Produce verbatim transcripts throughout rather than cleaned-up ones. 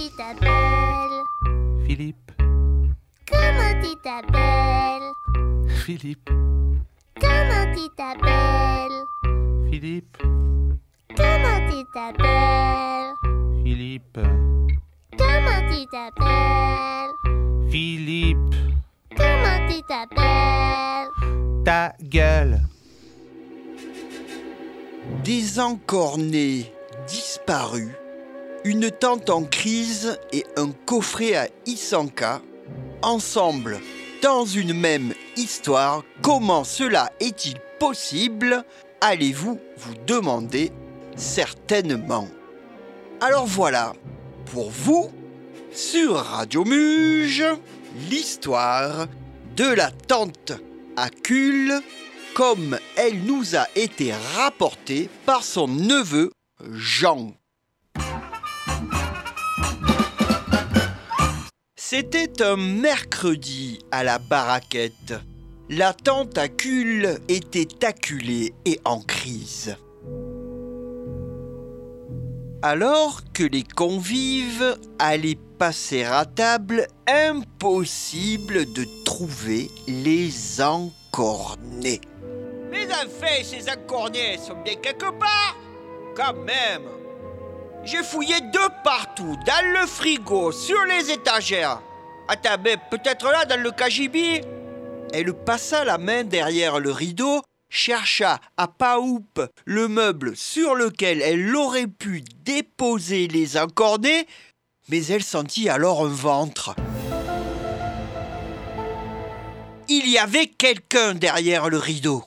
tu t'appelles? Philippe. Comment tu t'appelles? Philippe. Comment tu t'appelles? Philippe. Comment tu t'appelles? Philippe. Comment tu t'appelles? Philippe. Comment tu t'appelles? Ta gueule. Des encornés disparus, une tante en crise et un coffret à Isanka, ensemble dans une même histoire. Comment cela est-il possible? Allez-vous vous demander certainement. Alors voilà, pour vous, sur Radio Muge, l'histoire de la tante Acule, comme elle nous a été rapportée par son neveu Jean. C'était un mercredi à la baraquette. La tante Acule était acculée et en crise. Alors que les convives allaient passer à table, impossible de trouver les encornés. Mais enfin, ces encornés sont bien quelque part. Quand même. J'ai fouillé de partout, dans le frigo, sur les étagères. Attends, mais peut-être là, dans le cagibi. Elle passa la main derrière le rideau, chercha à pas oupe le meuble sur lequel elle aurait pu déposer les encornés, mais elle sentit alors un ventre. Il y avait quelqu'un derrière le rideau.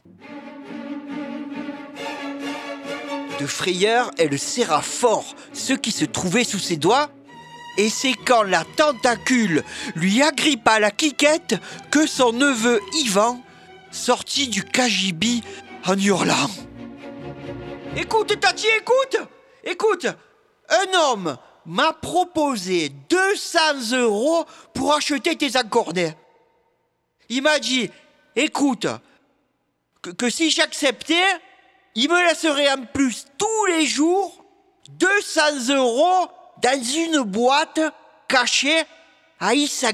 De frayeur, elle serra fort ce qui se trouvait sous ses doigts, et c'est quand la tentacule lui agrippa la quiquette que son neveu Yvan sortit du cagibi en hurlant. « Écoute, Tati, écoute! Écoute! Un homme m'a proposé deux cents euros pour acheter tes encornets. Il m'a dit, écoute, que, que si j'acceptais, il me laisserait en plus tous les jours deux cents euros dans une boîte cachée à Isanka. »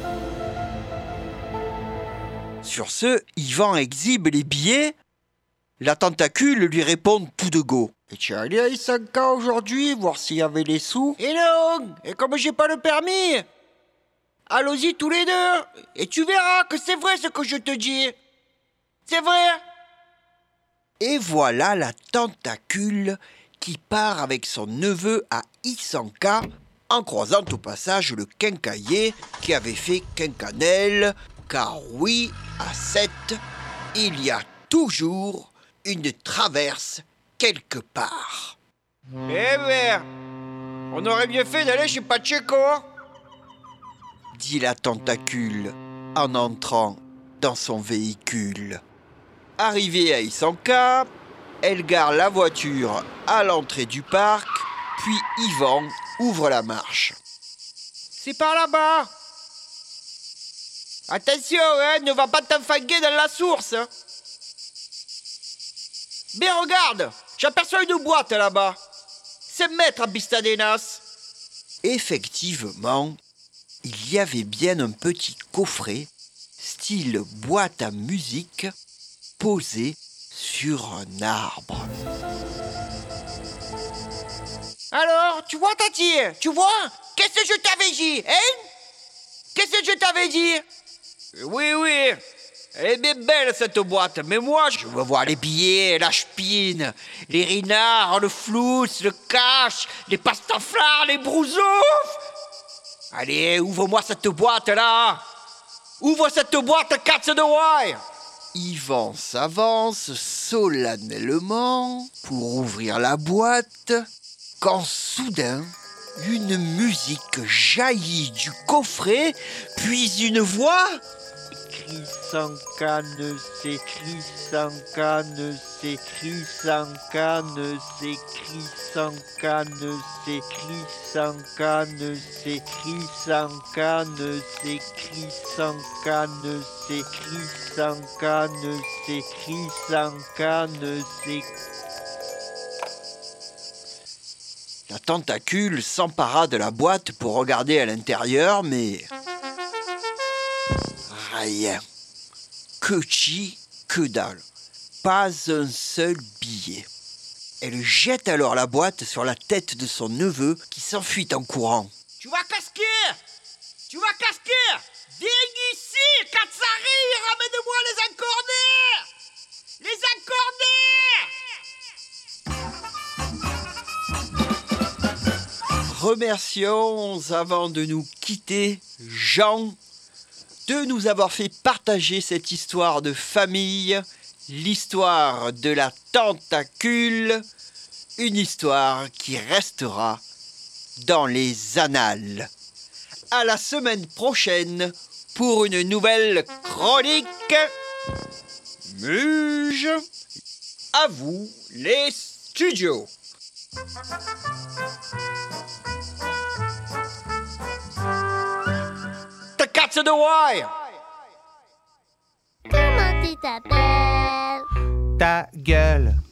Sur ce, Yvan exhibe les billets. La tentacule lui répond tout de go. « Et tu es allé à Isanka aujourd'hui, voir s'il y avait les sous ?»« Et non, et comme j'ai pas le permis, allons-y tous les deux, et tu verras que c'est vrai ce que je te dis. C'est vrai. » Et voilà la tentacule qui part avec son neveu à Isanka, en croisant au passage le quincaillier qui avait fait quincanelle, car oui, à Sète, il y a toujours une traverse quelque part. Eh ben, on aurait mieux fait d'aller chez Pacheco, dit la tentacule en entrant dans son véhicule. Arrivée à Isanka, elle gare la voiture à l'entrée du parc, puis Yvan ouvre la marche. C'est par là-bas. Attention, hein, ne va pas t'enfanguer dans la source. Hein. Mais regarde, j'aperçois une boîte là-bas. C'est maître à Bistadenas. Effectivement, il y avait bien un petit coffret, style boîte à musique, posé sur un arbre. Alors, tu vois, Tati, tu vois? Qu'est-ce que je t'avais dit, hein? Qu'est-ce que je t'avais dit? Oui, oui, elle est bien belle cette boîte, mais moi, je veux voir les billets, la chepine, les rinards, le flous, le cash, les pastaflards, les brousoufs. Allez, ouvre-moi cette boîte-là. Ouvre cette boîte, Cats de Wire. Yvan s'avance solennellement pour ouvrir la boîte, quand soudain, une musique jaillit du coffret, puis une voix... S'écrit sans canne, s'écrit sans canne, s'écrit sans canne, s'écrit sans canne, s'écrit sans canne, s'écrit sans canne, s'écrit sans canne, s'écrit sans canne, s'écrit sans canne, s'écrit... La La tentacule s'empara de la boîte pour regarder à l'intérieur, mais... rien. Que chi, que dalle. Pas un seul billet. Elle jette alors la boîte sur la tête de son neveu qui s'enfuit en courant. Tu vas casquer! Tu vas casquer! Viens ici, Katsari! Ramène-moi les encornés! Les encornés! Remercions, avant de nous quitter, Jean, de nous avoir fait partager cette histoire de famille, l'histoire de la tentacule, une histoire qui restera dans les annales. À la semaine prochaine pour une nouvelle chronique. Muge, à vous les studios. The cat's the wire! Comment tu t'appelles? Ta gueule.